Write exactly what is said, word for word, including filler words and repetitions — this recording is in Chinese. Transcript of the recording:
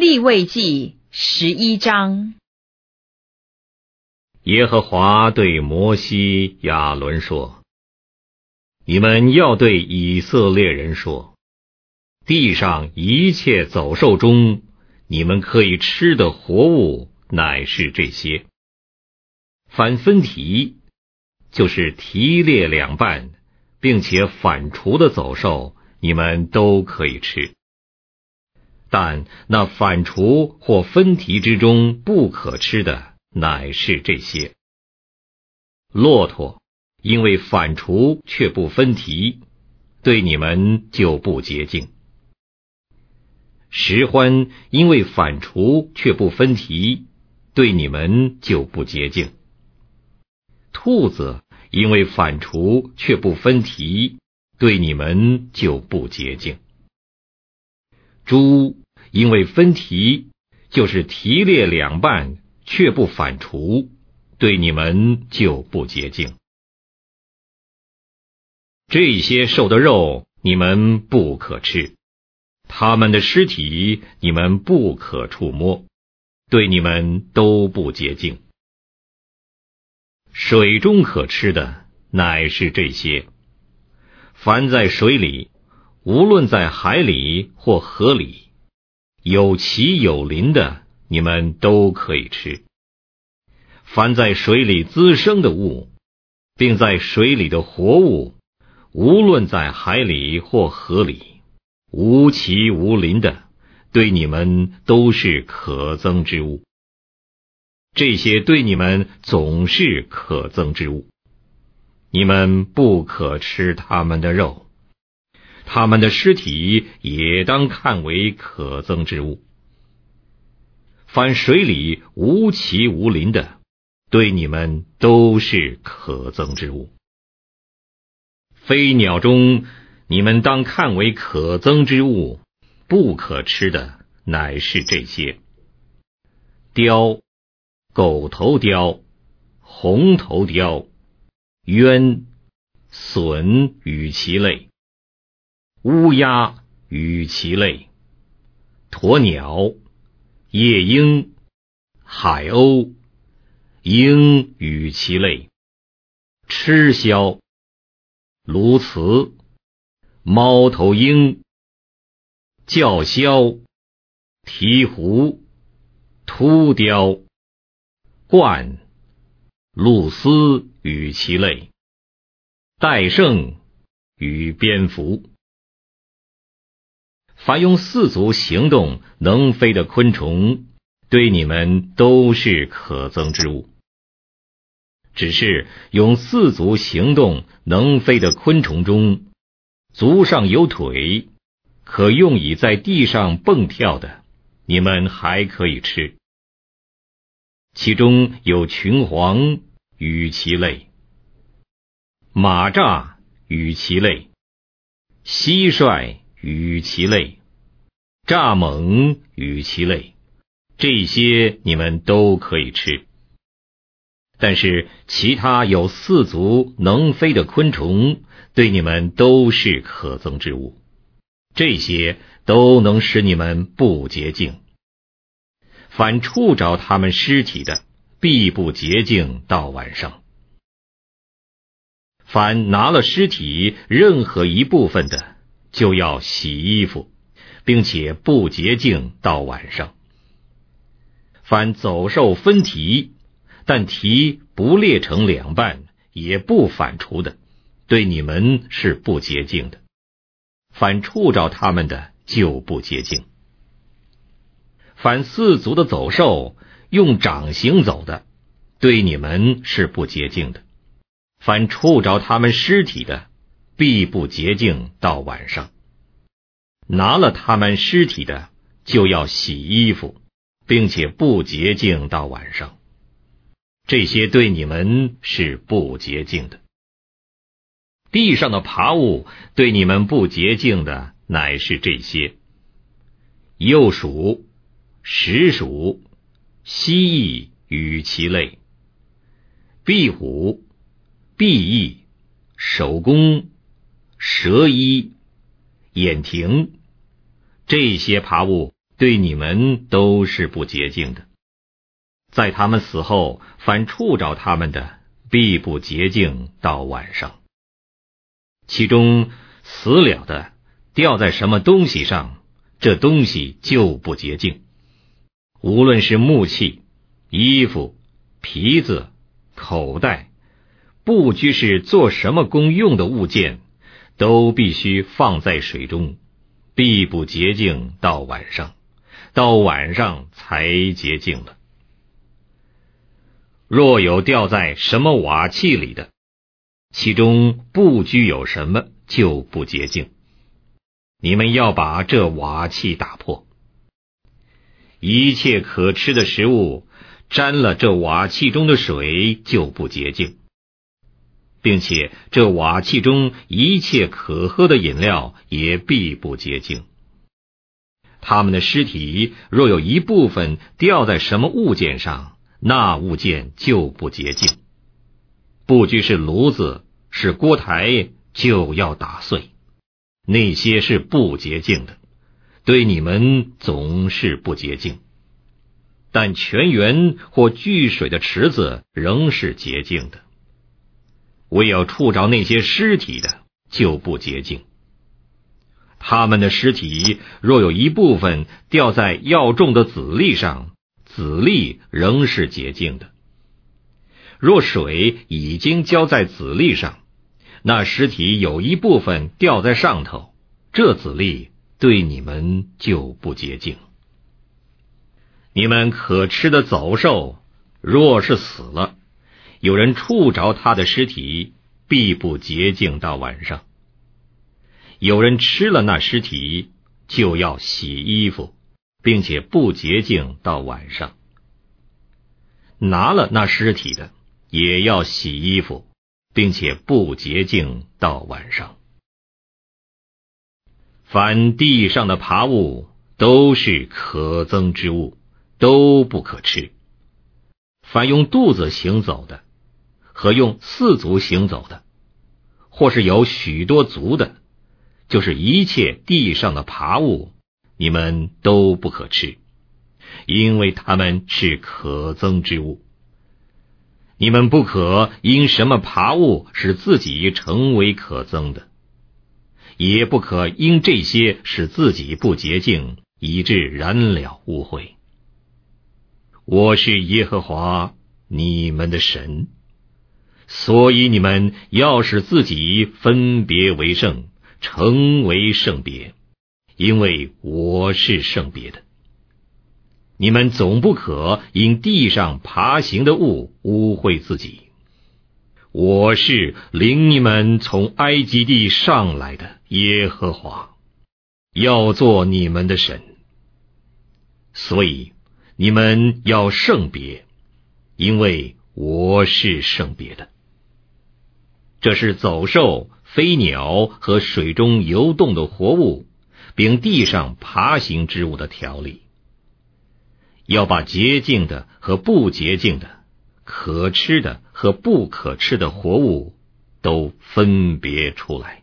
利未记十一章。 耶和华对摩西、亚伦说：你们要对以色列人说，地上一切走兽中，你们可以吃的活物乃是这些：反分蹄，就是蹄裂两半并且反刍的走兽，你们都可以吃。但那反刍或分蹄之中不可吃的，乃是这些：骆驼，因为反刍却不分蹄，对你们就不洁净；石獾，因为反刍却不分蹄，对你们就不洁净；兔子，因为反刍却不分蹄，对你们就不洁净；猪，因为分蹄，就是蹄裂两半却不反刍，对你们就不洁净。这些兽的肉你们不可吃，它们的尸体你们不可触摸，对你们都不洁净。水中可吃的乃是这些：凡在水里，无论在海里或河里，有鳍有鳞的，你们都可以吃；凡在水里滋生的物，并在水里的活物，无论在海里或河里，无鳍无鳞的，对你们都是可憎之物。这些对你们总是可憎之物，你们不可吃他们的肉，他们的尸体也当看为可憎之物。凡水里无鳍无鳞的，对你们都是可憎之物。飞鸟中你们当看为可憎之物，不可吃的乃是这些：雕、狗头雕、红头雕、鸢、隼与其类、乌鸦与其类、鸵鸟、夜鹰、海鸥、鹰与其类、鸱枭、鸬鹚、猫头鹰、叫枭、鹈鹕、秃雕、鹳、鹭鸶与其类、戴胜与蝙蝠。凡用四足行动能飞的昆虫，对你们都是可憎之物。只是用四足行动能飞的昆虫中，足上有腿，可用以在地上蹦跳的，你们还可以吃。其中有群黄与其类、马蚱与其类、蟋蟀与其类、蚱蜢与其类，这些你们都可以吃。但是其他有四足能飞的昆虫，对你们都是可憎之物，这些都能使你们不洁净。凡触着他们尸体的，必不洁净到晚上。凡拿了尸体任何一部分的，就要洗衣服，并且不洁净到晚上。凡走兽分蹄，但蹄不裂成两半，也不反刍的，对你们是不洁净的。凡触着他们的，就不洁净。凡四足的走兽，用掌行走的，对你们是不洁净的。凡触着他们尸体的，必不洁净到晚上。拿了他们尸体的，就要洗衣服，并且不洁净到晚上。这些对你们是不洁净的。地上的爬物对你们不洁净的，乃是这些：鼬鼠、石鼠、蜥蜴与其类、壁虎、壁蚁、守宫、蛇衣、眼蜓，这些爬物对你们都是不洁净的。在他们死后，凡触着他们的，必不洁净到晚上。其中死了的掉在什么东西上，这东西就不洁净。无论是木器、衣服、皮子、口袋，不拘是做什么功用的物件，都必须放在水中，必不洁净到晚上，到晚上才洁净了。若有掉在什么瓦器里的，其中不拘有什么，就不洁净。你们要把这瓦器打破。一切可吃的食物沾了这瓦器中的水，就不洁净，并且这瓦器中一切可喝的饮料也必不洁净。他们的尸体若有一部分掉在什么物件上，那物件就不洁净。不拘是炉子，是锅台，就要打碎。那些是不洁净的，对你们总是不洁净。但泉源或聚水的池子仍是洁净的。唯有触着那些尸体的，就不洁净。他们的尸体若有一部分掉在要种的籽粒上，籽粒仍是洁净的。若水已经浇在籽粒上，那尸体有一部分掉在上头，这籽粒对你们就不洁净。你们可吃的走兽，若是死了，有人触着他的尸体，必不洁净到晚上。有人吃了那尸体，就要洗衣服，并且不洁净到晚上。拿了那尸体的，也要洗衣服，并且不洁净到晚上。凡地上的爬物，都是可憎之物，都不可吃。凡用肚子行走的，和用四足行走的，或是有许多足的，就是一切地上的爬物，你们都不可吃，因为它们是可憎之物。你们不可因什么爬物使自己成为可憎的，也不可因这些使自己不洁净，以致染了污秽。我是耶和华你们的神，所以你们要使自己分别为圣，成为圣别，因为我是圣别的。你们总不可因地上爬行的物污秽自己。我是领你们从埃及地上来的耶和华，要做你们的神。所以你们要圣别，因为我是圣别的。这是走兽、飞鸟和水中游动的活物，并地上爬行之物的条例。要把洁净的和不洁净的，可吃的和不可吃的活物都分别出来。